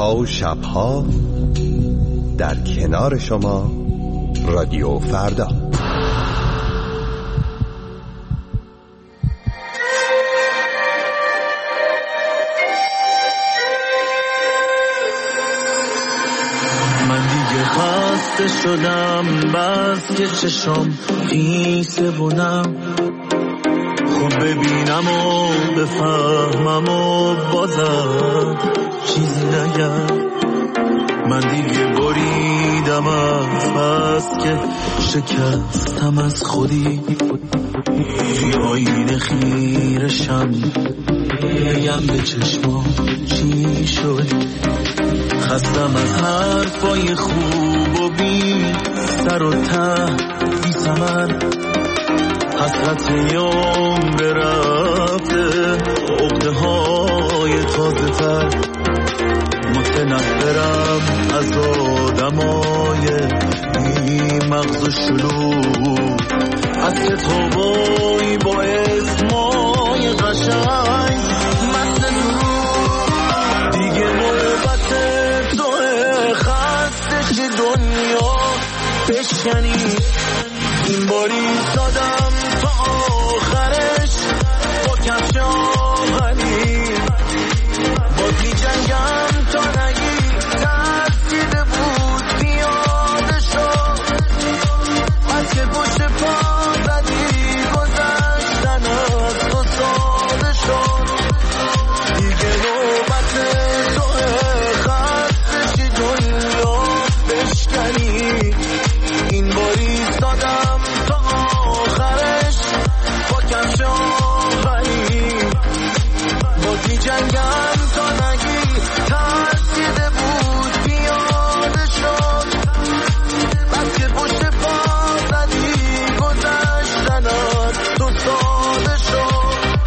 روزها و شبها در کنار شما رادیو فردا. من دیگه خسته شدم بس که چشم خیسه بونم، خب ببینم و بفهمم و بازم چیزی نگم. من دیگه بریدم از بس که شکستم از خودی، توی آینه خیرشم بگم به چشمام چی شد. خستم از حرفای خوب و بی سر و ته بی ثمر، حسرت یوم برفته عقده های تازه تر. متنفرم از آدمای بی مغز و شلوغ، از کتابای با اسمای قشنگ مثل نور. دیگه نوبت توه خسته چه دنیا بشکنی، این باری دادم تا آخرش با کفش آهنی. باز می جنگم تا نگی ترسیده بود پیاده شد، از که پشت پا زدی گذشتن از تو ساده شد. دیگه نوبت توه خسته چی دنیا بشکنی، این باری دادم تا آخرش با کفش آهنی. باز می جنگم تا نگی ترسیده بود پیاده شد، بس که پشت پا زدی گذشتن از تو ساده شد.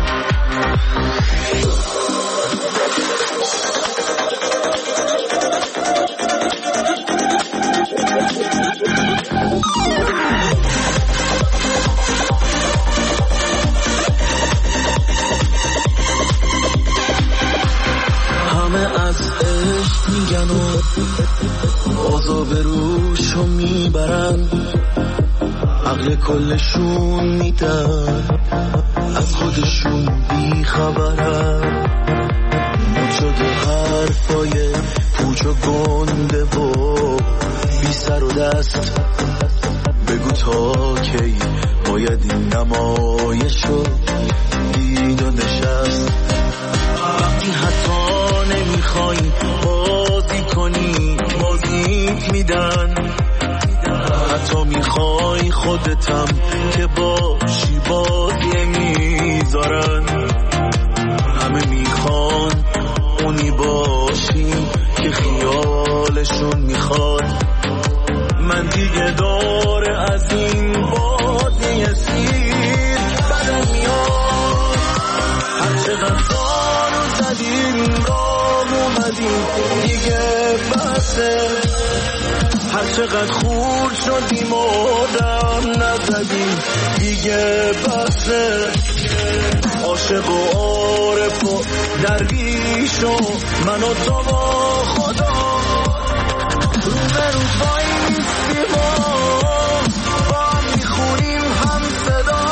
همه از عشق میگن و عذاب روشو میبرن، عقل کلشون میدن از خودشون بیخبرن. شده حرفای پوچ و گنده و بی سر و دست، بگو تا کی باید این نمایشو دید و نشست. وقتی حتی نمیخوای بازی کنی بازیت میدن، حتی میخوای خودتم که باشی بازی میذارن. همه میخوان اونی باشی که خیالشون میخواد. من دیگه داره از این بازی سیر بدم میاد. هر چقدر زارو زدیم راه اومدیم دیگه بسه، هر چقدر خورد شدیم و دم نزدیم دیگه بسه. عاشق و عارف و درویش و من و تو با خدا روز روز بایستیم و با هم میخونیم هم صدا.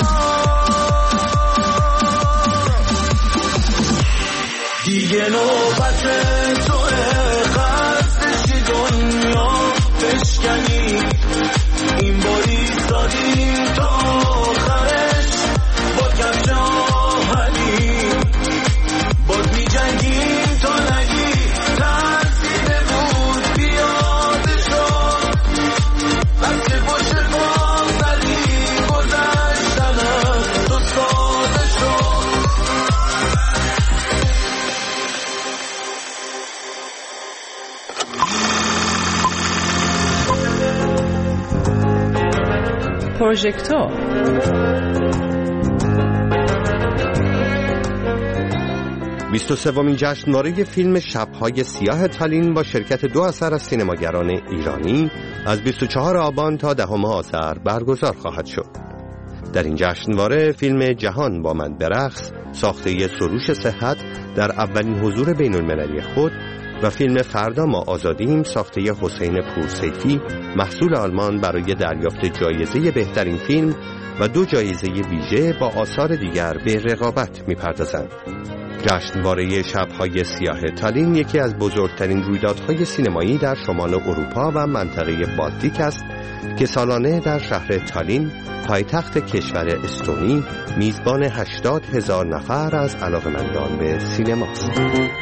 دیگه نوبت توه خسته چی دنیا بشکنی، این باری دادیم تا آخرش با کفش آهنی. باز می جنگیم تا نگی ترسیده بود پیاده شد، بس که پشت پا زدی گذشتن از تو ساده شد. پروژکتور 23مین جشنواره فیلم شب‌های سیاه تالین با شرکت 2 اثر از سینماگران ایرانی از 24 آبان تا 10 آذر برگزار خواهد شد. در این جشنواره فیلم جهان با من برقص، ساخته سروش صحت در اولین حضور بین‌المللی خود و فیلم فردا ما آزادیم ساخته حسین پورسیفی محصول آلمان برای دریافت جایزه بهترین فیلم و 2 جایزه ویژه با آثار دیگر به رقابت می‌پردازند. جشنواره شب‌های سیاه تالین یکی از بزرگترین رویدادهای سینمایی در شمال اروپا و منطقه بالتیک است که سالانه در شهر تالین پایتخت کشور استونی میزبان 80,000 نفر از علاقه‌مندان به سینماست.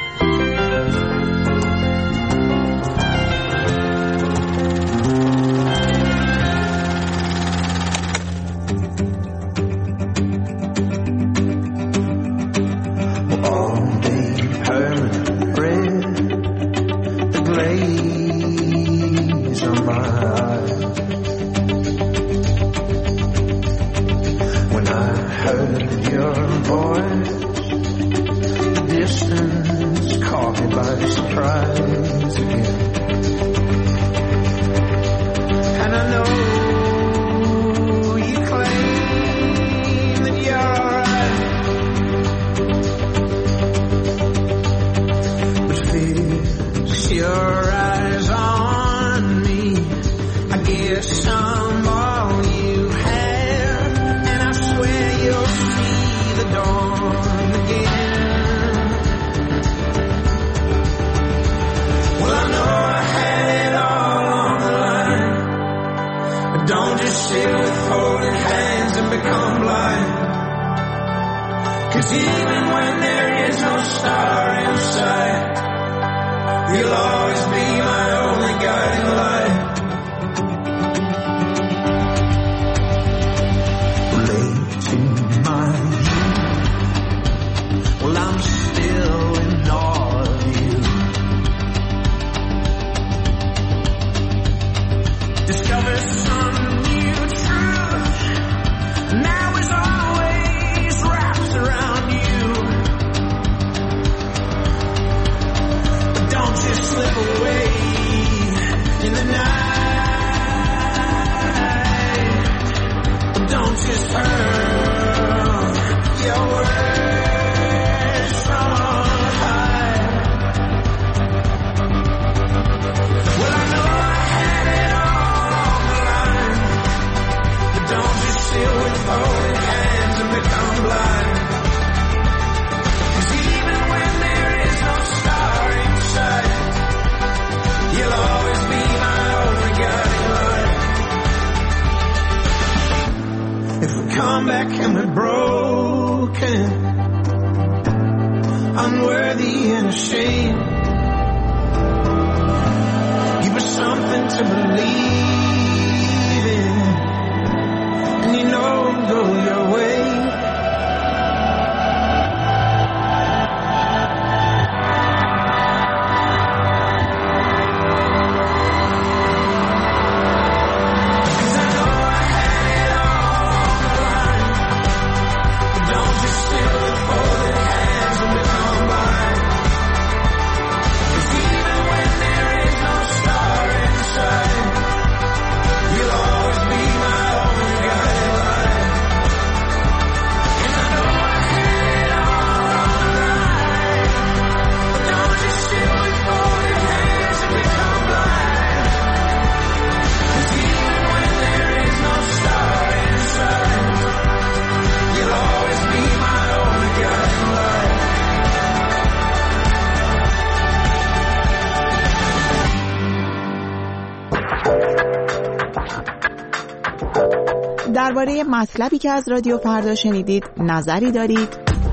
درباره مطلبی که از رادیو فردا شنیدید نظری دارید؟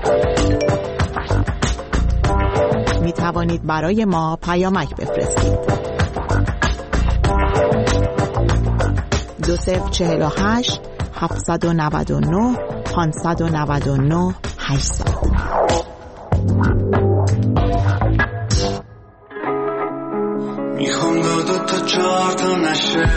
می توانید برای ما پیامک بفرستید. 2048 799 599 800. میخوام دو تا 4 تا نشه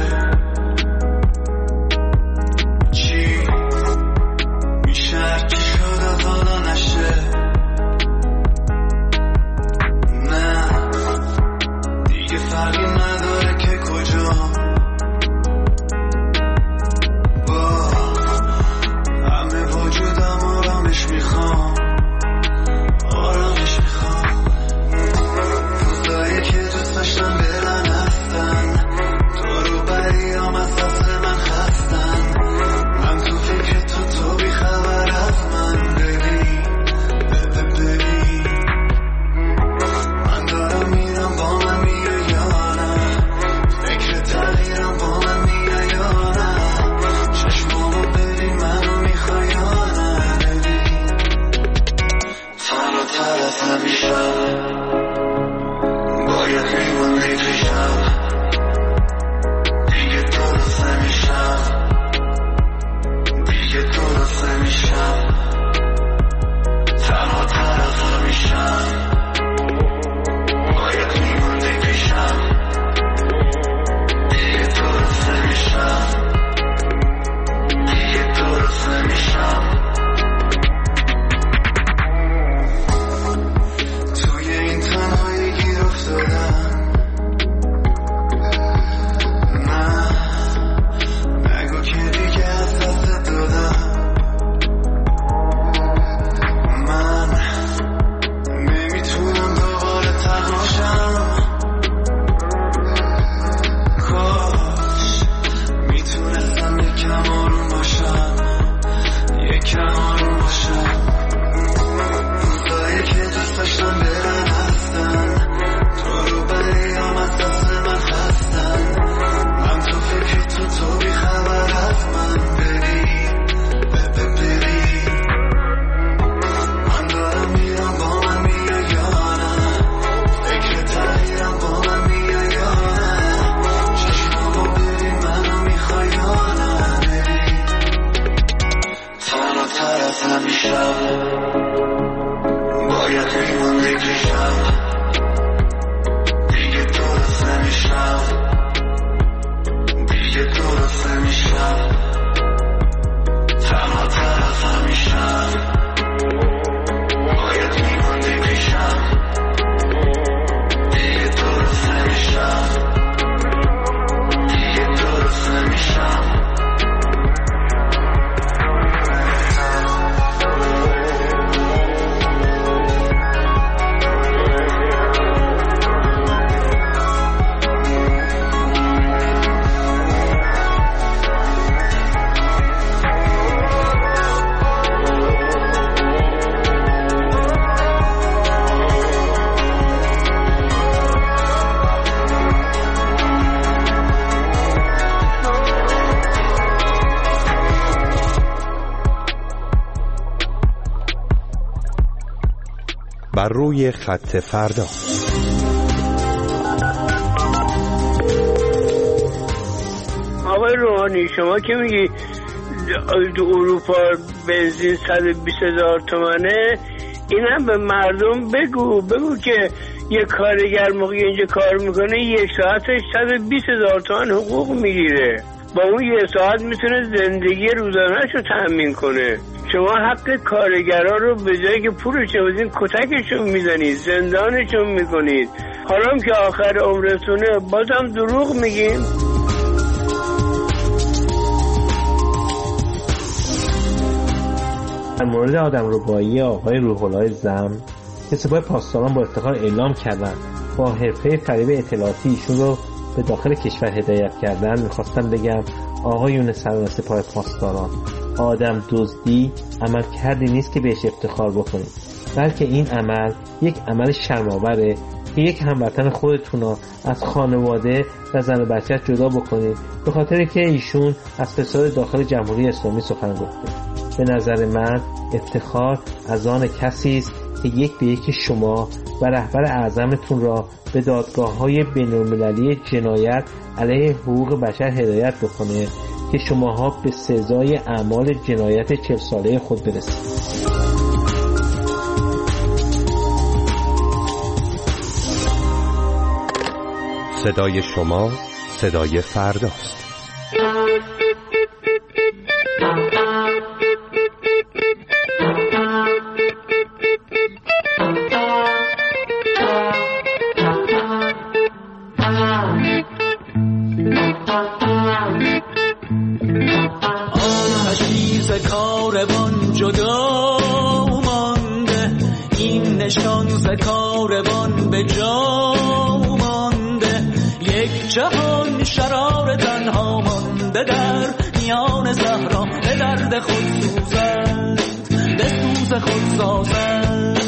بر روی خط فردا. آقای روحانی، شما که میگی تو اروپا بنزین 120,000 تومنه، این هم به مردم بگو که یه کارگر موقعی اینجا کار میکنه یک ساعتش 120,000 تومان حقوق میگیره. با اون یه ساعت میتونه زندگی روزانه‌اش رو تأمین کنه. شما حق کارگرها رو به جایی که پولشون بدین کتکشون میزنید، زندانشون میکنید. حالا که آخر عمرتونه بازم دروغ میگین. در مورد آدمربایی آقای روح الله زم که سپاه پاسداران با افتخار اعلام کردند با حرفه فریب اطلاعاتی ایشون رو به داخل کشور هدایت کردن، میخواستم بگم آقایون سران سپاه پاسداران، آدم دزدی عمل کردی نیست که بهش افتخار بکنید، بلکه این عمل یک عمل شرم‌آوره که یک هموطن خودتون رو از خانواده و زن و بچه‌اش جدا بکنید به خاطر که ایشون از فساد داخل جمهوری اسلامی سخن گفته. به نظر من افتخار از آن کسی است که یک به یک شما و رهبر اعظمتون را به دادگاه‌های بین‌المللی جنایت علیه حقوق بشر هدایت بکنه که شماها به سزای اعمال جنایت 40 ساله خود برسید. صدای شما صدای فرداست. کاروان جدا مانده، این نشان ز کاروان به جا مانده، یک جهان شرار تنها مانده در میان صحرا، به درد خود سوزند به سوز خود سازند.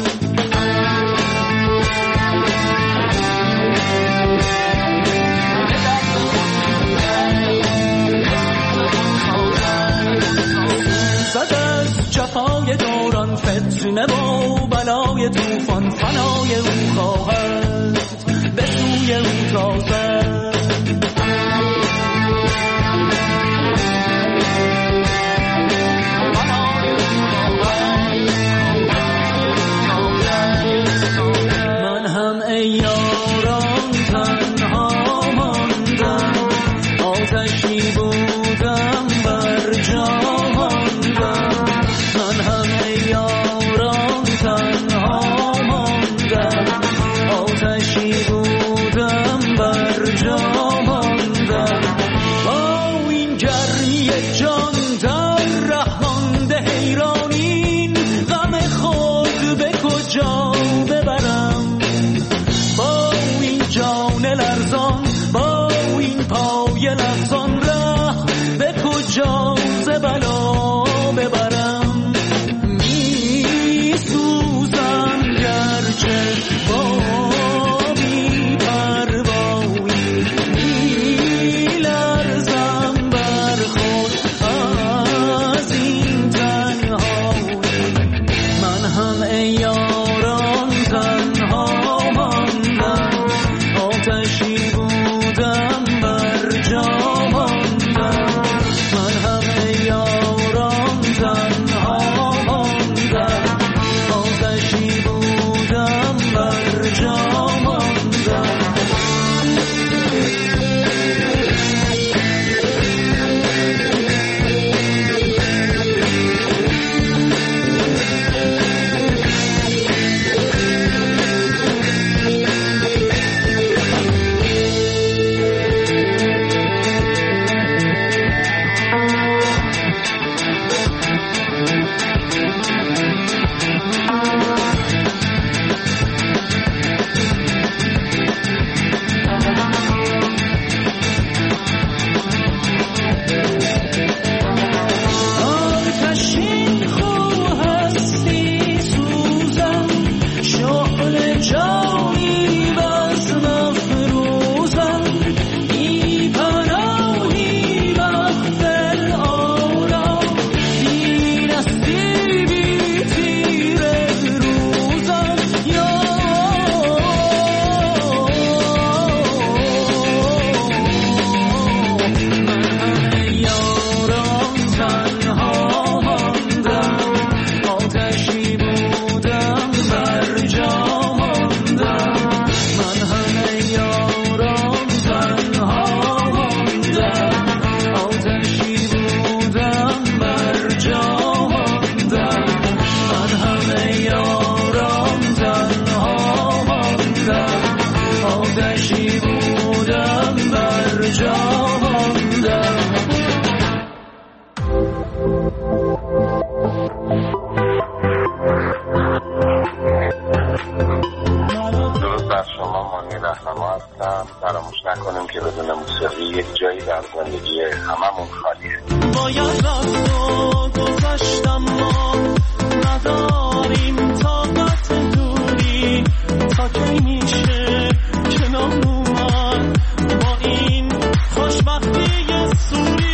جفای دوران فتنه و بلای توفان، فنای او خواهد به سوی او تازد. من هم ای یاران تنها ماندم، آتشی بودم بر جا ماندم. من هم ای یاران تنها ماندم، آتشی بودم بر جا ماندم. با این گرمی جان در ره مانده حیرانین، غم خود به کجا ببرم؟ با این جان لرزان، با این پای لرزان، ره به کجا ز بلا ببرم؟ می سوزم گرچه با بی پروایی، می لرزم بر خود از این تنهایی. من هم ای یاران تنها ماندم، آتشی بودم بر جا ماندم. من هم ای یاران تنها ماندم، آتشی بودم بر جا ماندم. در زندگی هممون خالیه. باید رفت و گذشتم ما نداریم طاقت دوری تا کی میشه کنار اومد با این خوشبختی سوری.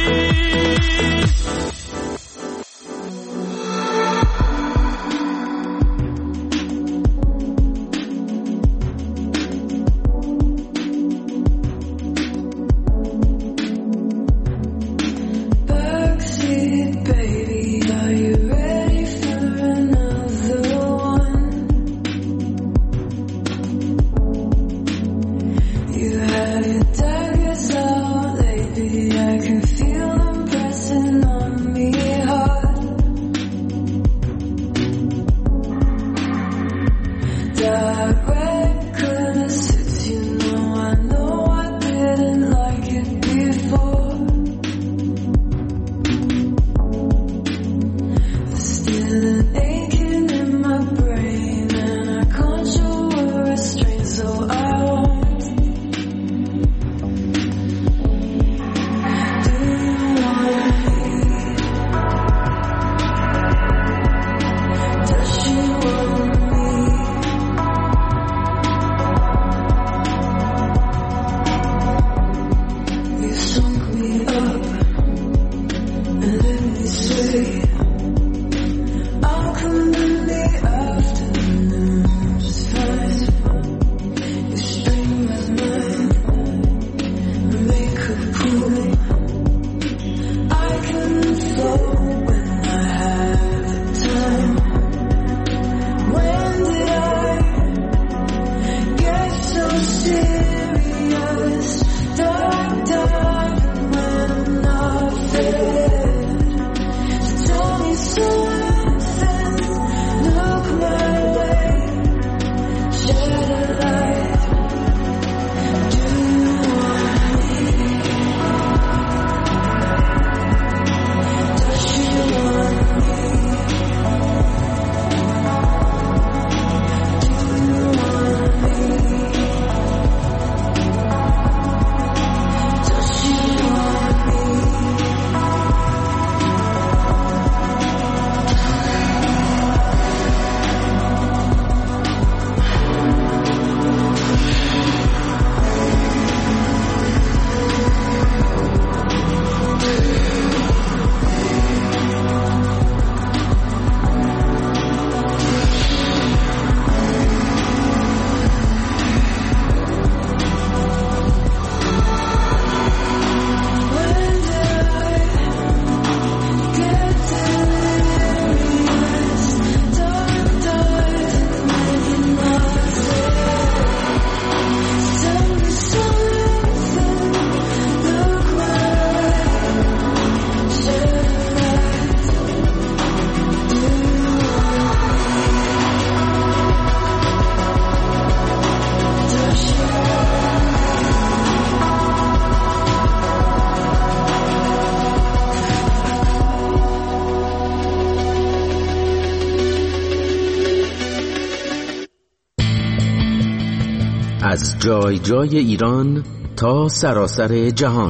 از جای جای ایران تا سراسر جهان.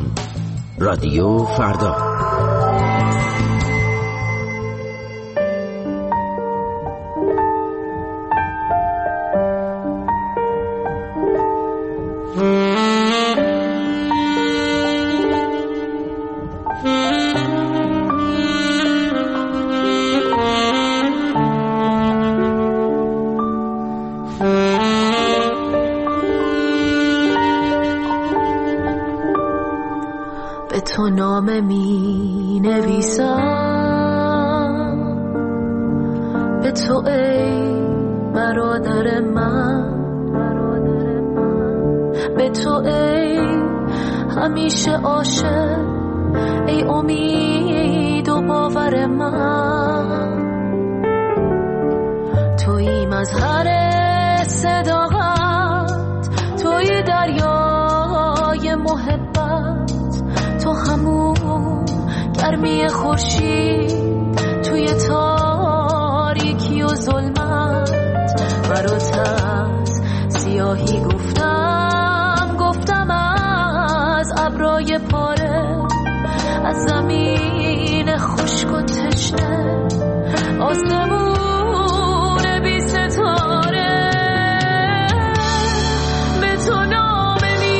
رادیو فردا. به تو نامه می نویسم، به تو ای برادر من، به تو ای همیشه عاشق، ای امید و باور من. تویی مظهر صداقت، تویی دریای محبت، تو همون گرمی خورشید توی تاریکی و ظلمت. برات از سیاهی گفتم از ابرای پاره، از زمین خشک و تشنه، آسمون بی ستاره. به تو نامه می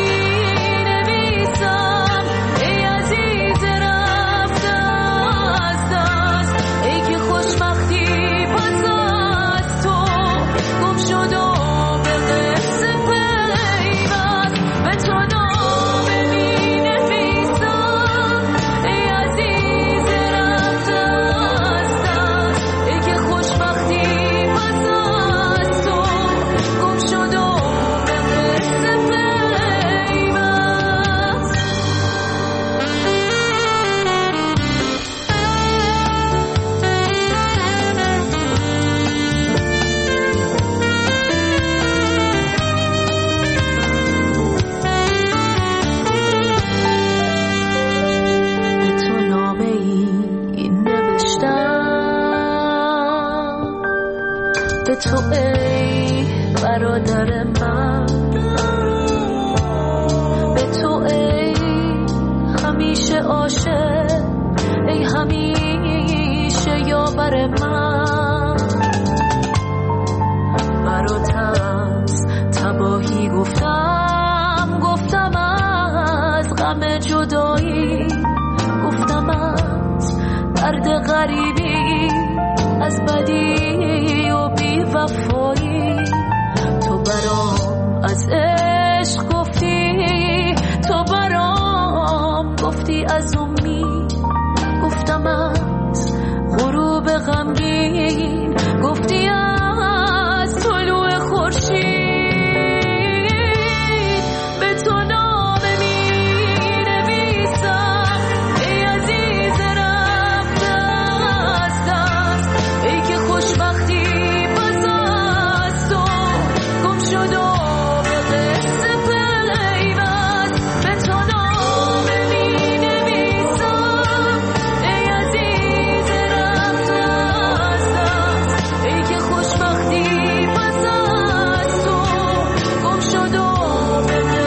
نویسم ای عزیز رفته از دست، ای که خوشبختی پس از تو گم شد و به قصد پیوست. به تو نامه می نویسم ای عزیز رفته از دست، ای که خوشبختی پس از تو گم شد و به قصد پیوست. به تو نامه ای نوشتم، به تو ای برادر من، به تو ای همیشه عاشق، ای همیشه یاور من. برات از تباهی گفتم، گفتم از غم جدایی، گفتم از درد غریبی، از بدی و بی وفایی. تو برام از عشق گفتی، تو برام گفتی از امید، گفتم از غروب غمگین، گفتی از طلوع خورشید. به تو نامه می نویسم ای عزیز رفته از دست، ای که خوشبختی پس از تو گم شد و به قصد پیوست. به تو نامه می نویسم ای عزیز رفته از دست، ای که خوشبختی پس از تو گم شد و به قصد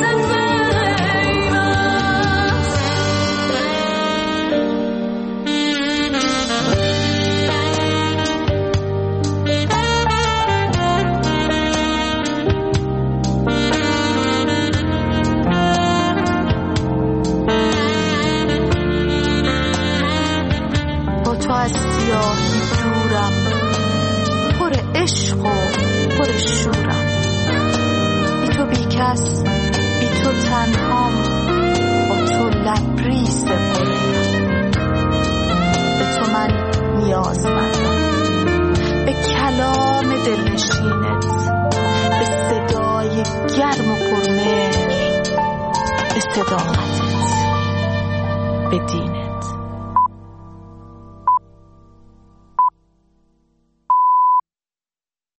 با تو از سیاهی دورم، پر عشق و پر شورم، بی تو بی کس، بی تو تنهام، با تو لبریز مریم. به تو من نیازمندم، به کلام دلنشینت، به صدای گرم و پرمهر، به صداقتت، به دینت.